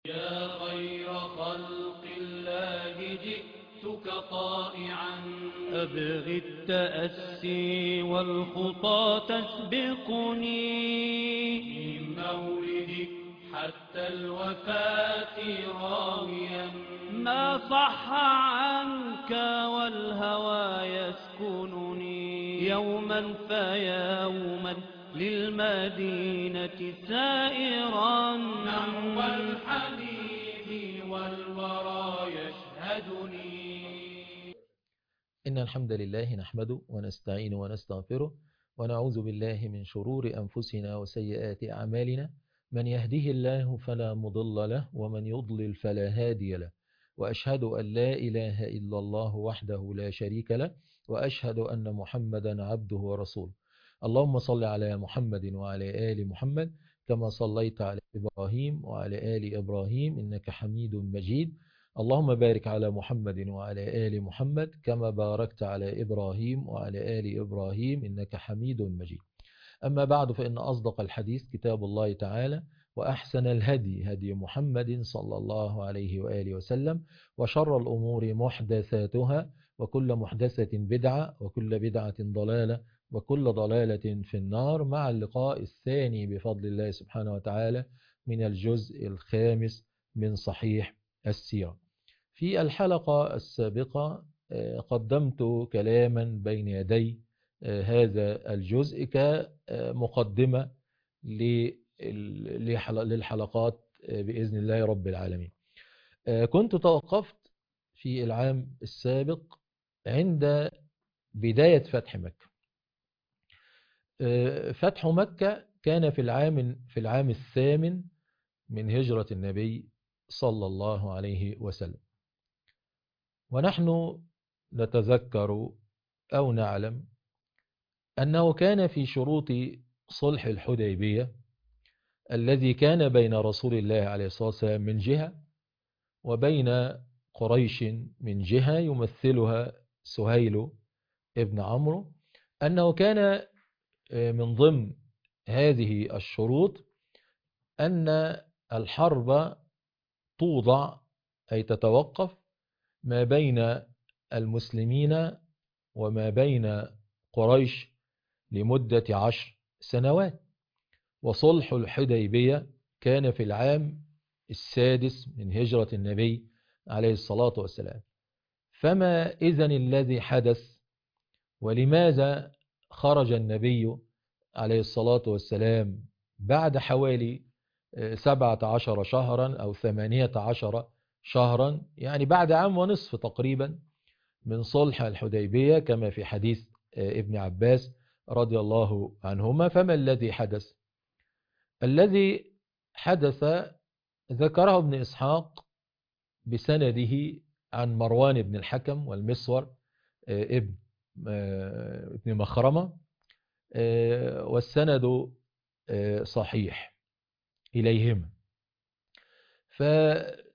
يا خير خلق الله جئتك طائعا أبغي التأسي والخطى تسبقني من مولدك حتى الوفاة راويا ما صح عنك والهوى يسكنني يوما فيوما للمدينة سائرا نحو الحديث والورى يشهدني. إن الحمد لله نحمده ونستعين ونستغفره ونعوذ بالله من شرور أنفسنا وسيئات أعمالنا. من يهده الله فلا مضل له ومن يضلل فلا هادي له، وأشهد أن لا إله إلا الله وحده لا شريك له، وأشهد أن محمدا عبده ورسوله. اللهم صل على محمد وعلى آل محمد كما صليت على إبراهيم وعلى آل إبراهيم إنك حميد مجيد. اللهم بارك على محمد وعلى آل محمد كما باركت على إبراهيم وعلى آل إبراهيم إنك حميد مجيد. أما بعد، فإن أصدق الحديث كتاب الله تعالى، وأحسن الهدي هدي محمد صلى الله عليه وآله وسلم، وشر الأمور محدثاتها، وكل محدثة بدعة، وكل بدعة ضلالة، وكل ضلالة في النار، مع اللقاء الثاني بفضل الله سبحانه وتعالى من الجزء الخامس من صحيح السيرة. في الحلقة السابقة قدمت كلاما بين يدي هذا الجزء كمقدمة للحلقات بإذن الله رب العالمين. كنت توقفت في العام السابق عند بداية فتح مكة. فتح مكة كان في العام الثامن من هجرة النبي صلى الله عليه وسلم، ونحن نتذكر أو نعلم أنه كان في شروط صلح الحديبية الذي كان بين رسول الله عليه الصلاة والسلام من جهة، وبين قريش من جهة يمثلها سهيل ابن عمرو، أنه كان من ضمن هذه الشروط أن الحرب توضع أي تتوقف ما بين المسلمين وما بين قريش لمدة 10 سنوات. وصلح الحديبية كان في العام السادس من هجرة النبي عليه الصلاة والسلام. فما إذن الذي حدث؟ ولماذا خرج النبي عليه الصلاة والسلام بعد حوالي 17 شهرا أو 18 شهرا، يعني بعد عام ونصف تقريبا من صلح الحديبية كما في حديث ابن عباس رضي الله عنهما؟ فما الذي حدث؟ الذي حدث ذكره ابن إسحاق بسنده عن مروان بن الحكم والمسور ابن مخرمة، والسند صحيح إليهما. فذكر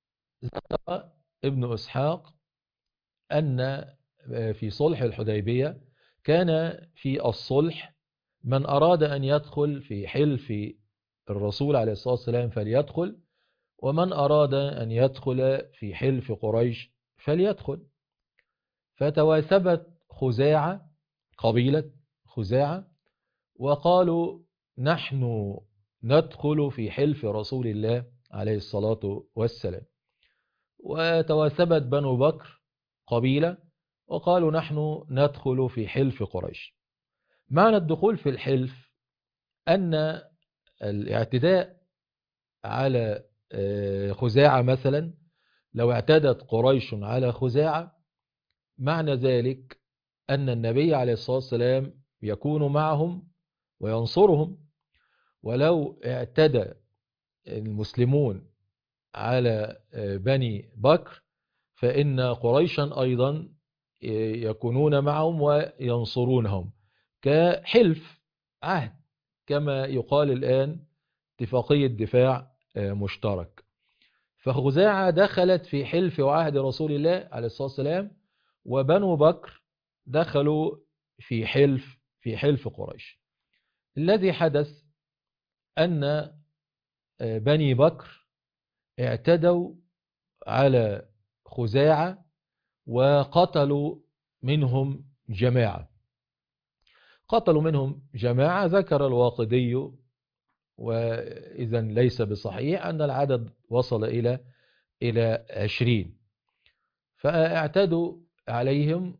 ابن إسحاق أن في صلح الحديبية كان في الصلح من أراد أن يدخل في حلف الرسول عليه الصلاة والسلام فليدخل، ومن أراد أن يدخل في حلف قريش فليدخل. فتواثبت خزاعة، قبيلة خزاعة، وقالوا نحن ندخل في حلف رسول الله عليه الصلاة والسلام. وتواثبت بنو بكر قبيلة وقالوا نحن ندخل في حلف قريش. معنى الدخول في الحلف أن الاعتداء على خزاعة مثلا، لو اعتدت قريش على خزاعة، معنى ذلك أن النبي عليه الصلاة والسلام يكون معهم وينصرهم. ولو اعتدى المسلمون على بني بكر فإن قريشا أيضا يكونون معهم وينصرونهم كحلف عهد، كما يقال الآن اتفاقية دفاع مشترك. فخزاعة دخلت في حلف وعهد رسول الله عليه الصلاة والسلام، وبنو بكر دخلوا في حلف قريش. الذي حدث أن بني بكر اعتدوا على خزاعة وقتلوا منهم جماعة. قتلوا منهم جماعة، ذكر الواقدي وإذا ليس بصحيح أن العدد وصل إلى 20. فاعتدوا عليهم،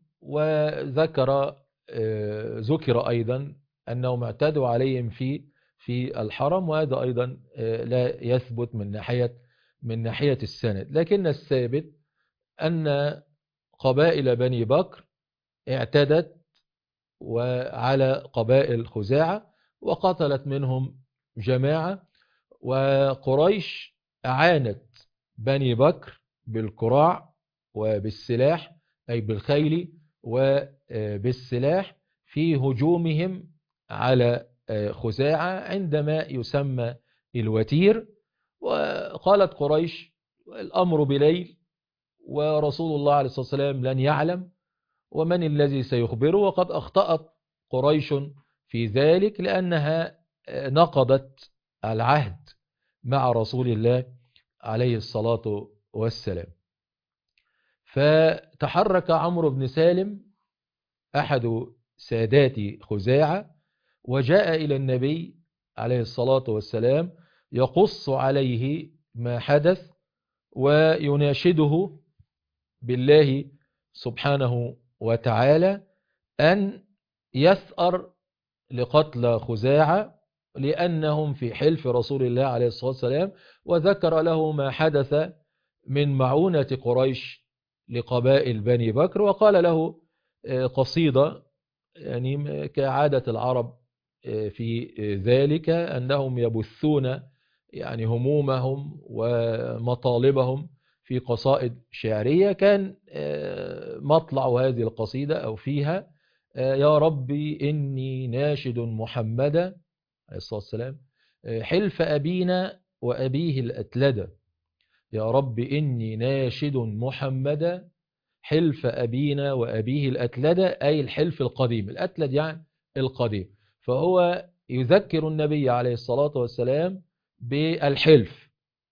ذكر أيضا أنهم اعتدوا عليهم في الحرم، وهذا أيضا لا يثبت من ناحية السند. لكن الثابت أن قبائل بني بكر اعتدت وعلى قبائل خزاعة وقتلت منهم جماعة، وقريش أعانت بني بكر بالكراع وبالسلاح، أي بالخيل وبالسلاح، في هجومهم على خزاعة عندما يسمى الوتير. وقالت قريش: الأمر بليل ورسول الله عليه الصلاة والسلام لن يعلم، ومن الذي سيخبره؟ وقد أخطأت قريش في ذلك، لأنها نقضت العهد مع رسول الله عليه الصلاة والسلام. فتحرك عمرو بن سالم أحد سادات خزاعة وجاء إلى النبي عليه الصلاة والسلام يقص عليه ما حدث ويناشده بالله سبحانه وتعالى أن يثأر لقتل خزاعة لأنهم في حلف رسول الله عليه الصلاة والسلام، وذكر له ما حدث من معونة قريش لقبائل بني بكر، وقال له قصيدة يعني كعادة العرب في ذلك، أنهم يبثون يعني همومهم ومطالبهم في قصائد شعرية. كان مطلع هذه القصيدة أو فيها: يا ربي إني ناشد محمدا عليه الصلاة والسلام حلف أبينا وأبيه الأتلدة. يا رب إني ناشد محمدا حلف أبينا وأبيه الأتلدة، أي الحلف القديم. الأتلد يعني القديم. فهو يذكر النبي عليه الصلاة والسلام بالحلف.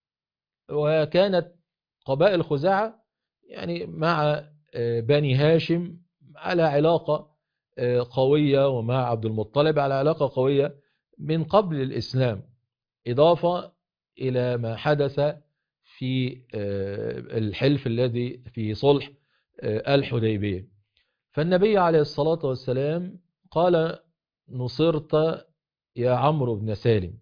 وكانت قبائل خزاعة يعني مع بني هاشم على علاقة قوية، ومع عبد المطلب على علاقة قوية من قبل الإسلام، إضافة إلى ما حدث في الحلف الذي في صلح الحديبية. فالنبي عليه الصلاة والسلام قال: نصرت يا عمرو بن سالم.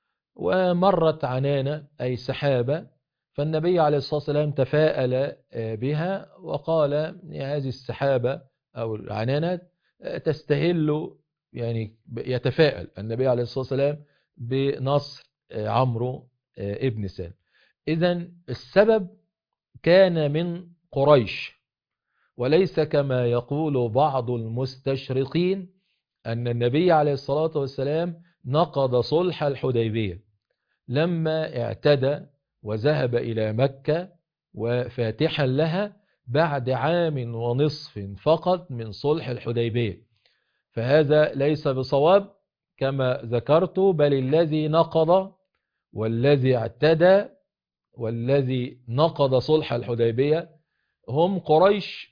ومرت عنانة أي سحابة، فالنبي عليه الصلاة والسلام تفاءل بها وقال: هذه السحابة أو العنانة تستهل، يعني يتفاءل النبي عليه الصلاة والسلام بنصر عمرو ابن سالم. إذن السبب كان من قريش، وليس كما يقول بعض المستشرقين أن النبي عليه الصلاة والسلام نقض صلح الحديبية لما اعتدى وذهب إلى مكة وفاتحا لها بعد عام ونصف فقط من صلح الحديبية. فهذا ليس بصواب كما ذكرت، بل الذي نقض والذي اعتدى والذي نقض صلح الحديبية هم قريش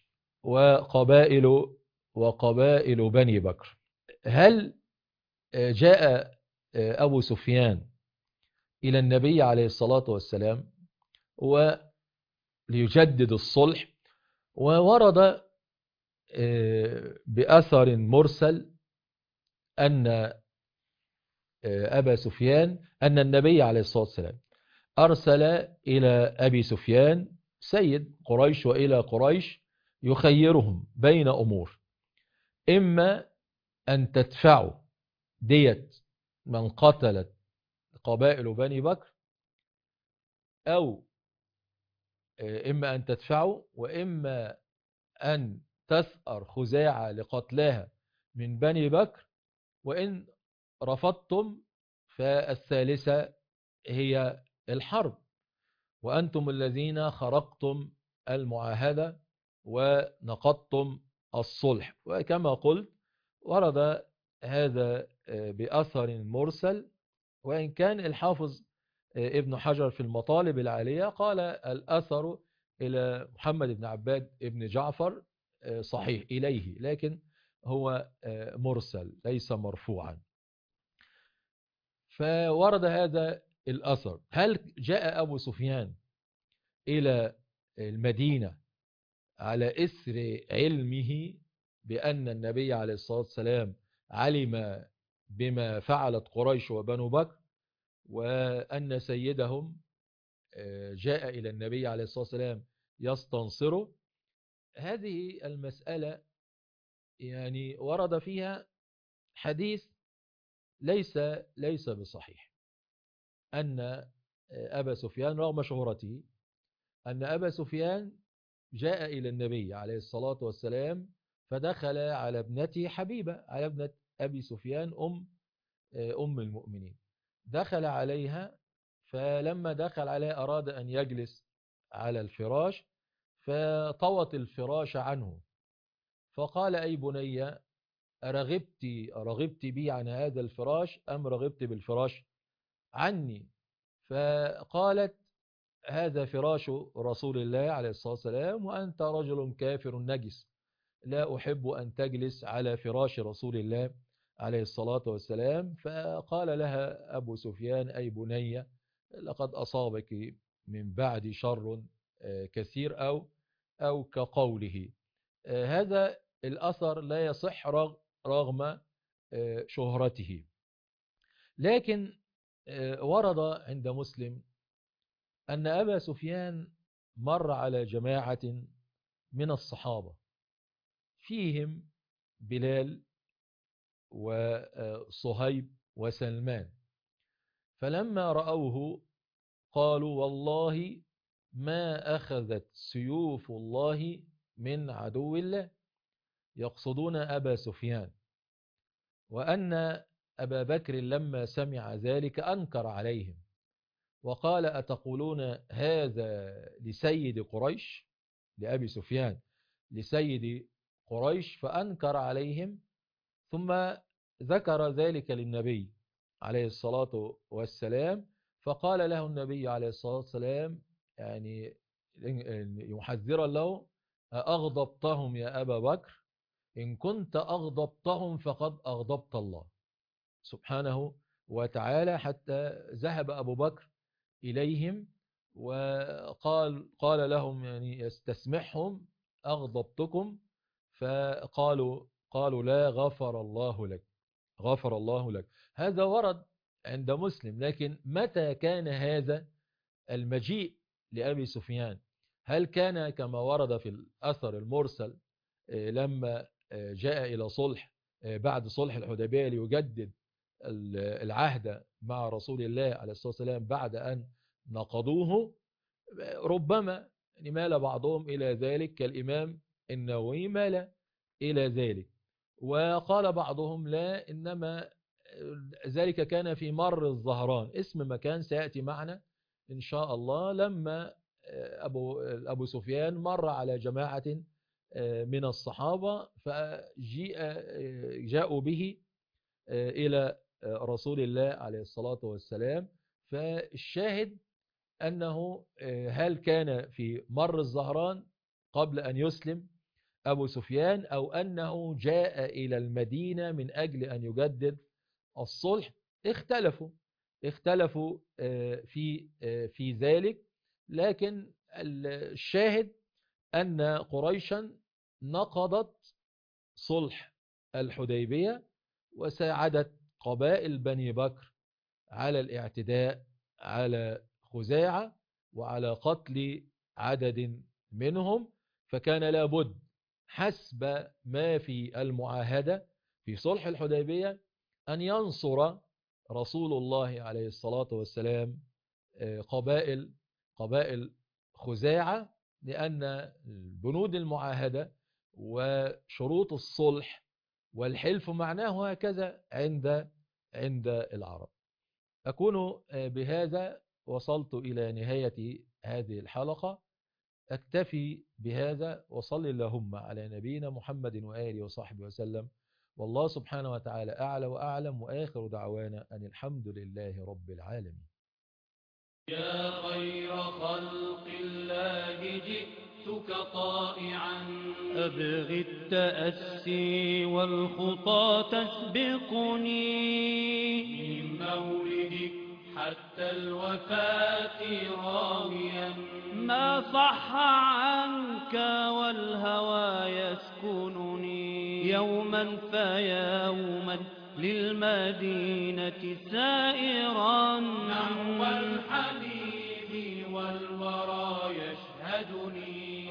وقبائل بني بكر. هل جاء أبو سفيان إلى النبي عليه الصلاة والسلام وليجدد الصلح؟ وورد بأثر مرسل أن أبا سفيان أن النبي عليه الصلاة والسلام أرسل إلى أبي سفيان سيد قريش وإلى قريش يخيرهم بين أمور: إما أن تدفعوا دية من قتلت قبائل بني بكر، أو إما أن تدفعوا، وإما أن تثأر خزاعة لقتلاها من بني بكر، وإن رفضتم فالثالثة هي الحرب، وأنتم الذين خرقتم المعاهدة ونقضتم الصلح. وكما قلت ورد هذا بأثر مرسل، وإن كان الحافظ ابن حجر في المطالب العالية قال الأثر إلى محمد بن عباد بن جعفر صحيح إليه، لكن هو مرسل ليس مرفوعا. فورد هذا الأثر. هل جاء أبو سفيان إلى المدينة على إثر علمه بأن النبي عليه الصلاة والسلام علم بما فعلت قريش وبنو بكر، وأن سيدهم جاء إلى النبي عليه الصلاة والسلام يستنصره؟ هذه المسألة يعني ورد فيها حديث ليس بصحيح، أن أبا سفيان رغم شهرته أن أبا سفيان جاء إلى النبي عليه الصلاة والسلام فدخل على ابنته حبيبة، على ابنة أبي سفيان أم المؤمنين، دخل عليها، فلما دخل عليها أراد أن يجلس على الفراش فطوت الفراش عنه، فقال أي بني أرغبت بي عن هذا الفراش أم رغبت بالفراش عني؟ فقالت هذا فراش رسول الله عليه الصلاة والسلام وأنت رجل كافر نجس، لا أحب أن تجلس على فراش رسول الله عليه الصلاة والسلام. فقال لها أبو سفيان أي بني لقد أصابك من بعد شر كثير أو كقوله. هذا الأثر لا يصح رغم شهرته، لكن ورد عند مسلم أن أبا سفيان مر على جماعة من الصحابة فيهم بلال وصهيب وسلمان، فلما رأوه قالوا والله ما أخذت سيوف الله من عدو الله، يقصدون أبا سفيان، وأن أبا بكر لما سمع ذلك أنكر عليهم وقال أتقولون هذا لسيد قريش، لأبي سفيان لسيد قريش، فأنكر عليهم. ثم ذكر ذلك للنبي عليه الصلاة والسلام، فقال له النبي عليه الصلاة والسلام يعني يحذرا له أغضبتهم يا أبا بكر، إن كنت أغضبتهم فقد أغضبت الله سبحانه وتعالى. حتى ذهب أبو بكر إليهم قال لهم يعني يستسمحهم أغضبتكم، قالوا لا غفر الله لك، غفر الله لك. هذا ورد عند مسلم، لكن متى كان هذا المجيء لأبي سفيان؟ هل كان كما ورد في الأثر المرسل لما جاء إلى صلح بعد صلح الحديبية ليجدد العهد مع رسول الله عليه الصلاة والسلام بعد أن نقضوه؟ ربما مال بعضهم إلى ذلك كالإمام النووي مال إلى ذلك، وقال بعضهم لا، إنما ذلك كان في مر الظهران، اسم مكان سيأتي معنا إن شاء الله، لما أبو سفيان مر على جماعة من الصحابة فجاءوا به إلى رسول الله عليه الصلاة والسلام. فالشاهد أنه هل كان في مر الظهران قبل أن يسلم أبو سفيان، أو أنه جاء إلى المدينة من أجل أن يجدد الصلح؟ اختلفوا في ذلك، لكن الشاهد أن قريشا نقضت صلح الحديبية وساعدت قبائل بني بكر على الاعتداء على خزاعة وعلى قتل عدد منهم، فكان لابد حسب ما في المعاهدة في صلح الحديبية أن ينصر رسول الله عليه الصلاة والسلام قبائل خزاعة، لأن البنود المعاهدة وشروط الصلح والحلف معناه هكذا عند العرب. أكون بهذا وصلت إلى نهاية هذه الحلقة، أكتفي بهذا، وصل اللهم على نبينا محمد وآله وصحبه وسلم، والله سبحانه وتعالى أعلى وأعلم، وآخر دعوانا أن الحمد لله رب العالمين. يا خير خلق الله جئتك طائعا أبغي التأسي والخطى تسبقني من مولدك حتى الوفاة راويا ما صح عنك والهوى يسكنني يوما فيوما للمدينة سائرا نحو الحبيب والورى يشهدني